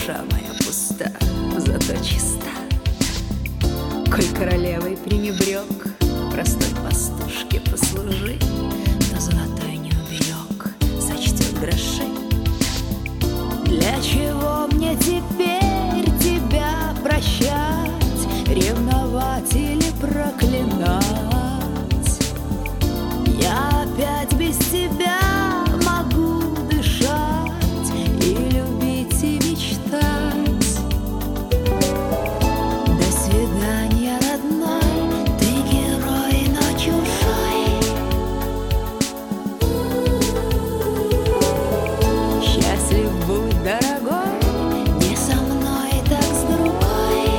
душа моя пуста, зато чиста. Коль королевой пренебрег, простой пастушке послужи, то золотой не уберег, сочтет гроши. Для чего мне теперь тебя прощать, ревновать или проклинать? Я опять без тебя могу дышать и любить и мечтать. До свидания, родной, ты герой, но чужой. Счастлив будь, дорогой, не со мной, так с другой.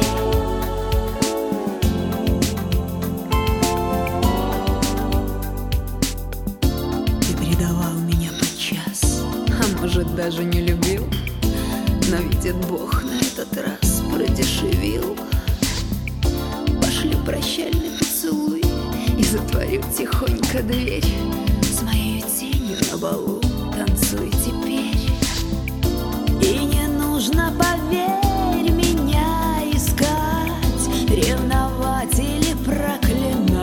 Ты предавал меня подчас, а может даже не любил, но видит Бог, на этот раз продешевил. Пошлю прощальный поцелуй и затворю тихонько дверь. С моей тенью на балу танцуй теперь. И не нужно, поверь, меня искать, ревновать или проклинать.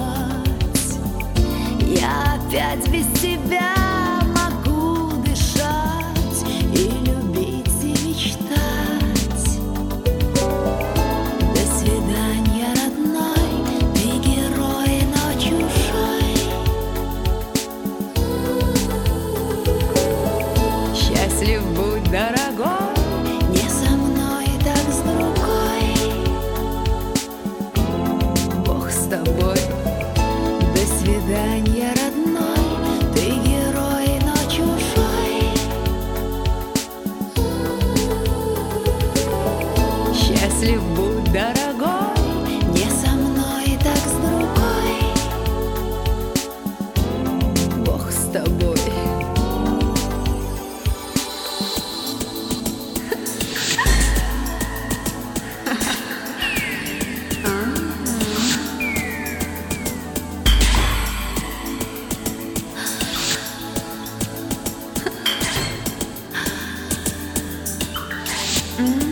Я опять без тебя могу дышать и любить и мечтать. До свидания, родной, ты герой, но чужой. Счастлив будь, дорогой, не со мной, так с другой. Бог с тобой. До свидания, родной, ты герой, но чужой. Счастлив будь, дорогой, не со мной, так с другой. Бог с тобой. Mm-hmm.